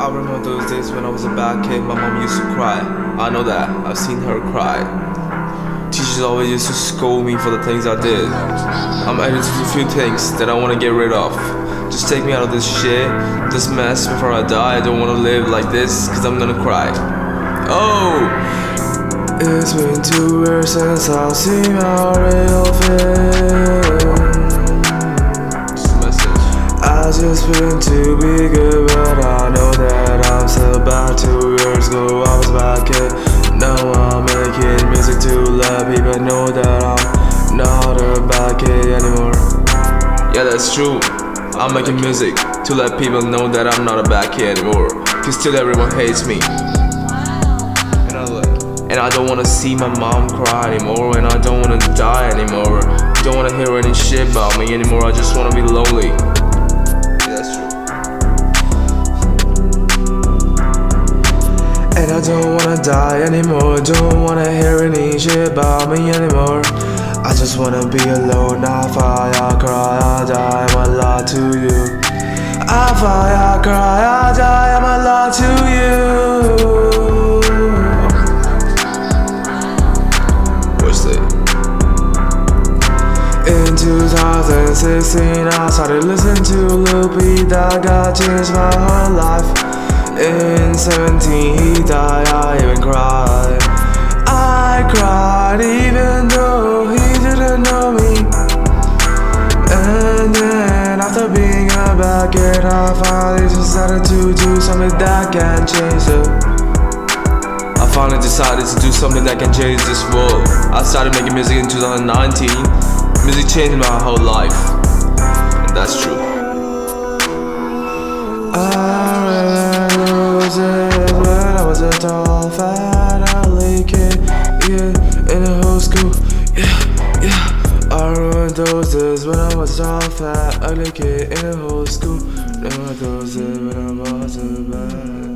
I remember those days when I was a bad kid, my mom used to cry. I know that, I've seen her cry. Teachers always used to scold me for the things I did. I'm addicted to a few things that I want to get rid of. Just take me out of this shit, this mess before I die. I don't want to live like this, cause I'm gonna cry. Oh! It's been 2 years since I've seen my real face. I just been to be good, but I know that I'm still bad. 2 years ago I was a bad kid. Now I'm making music to let people know that I'm not a bad kid anymore. Yeah, that's true. I'm making music to let people know that I'm not a bad kid anymore. Cause still everyone hates me. And I don't wanna see my mom cry anymore. And I don't wanna die anymore. Don't wanna hear any shit about me anymore. I just wanna be lonely. And I don't wanna die anymore. Don't wanna hear any shit about me anymore. I just wanna be alone. I fight, I cry, I die, I'm a lot to you. I fight, I cry, I die, I'm a lot to you. What's that? In 2016 I started listening to Lil Peep. That got changed my whole life. In 17 he died, I even cried. I cried even though he didn't know me. And then after being a bad kid, I finally decided to do something that can change it. I finally decided to do something that can change this world. I started making music in 2019. Music changed my whole life, and that's true. When I was a tall, fat, ugly kid, yeah, in the whole school, yeah. I ruined those days when I was a tall, fat, ugly kid in the whole school. Remember those days when I was a bad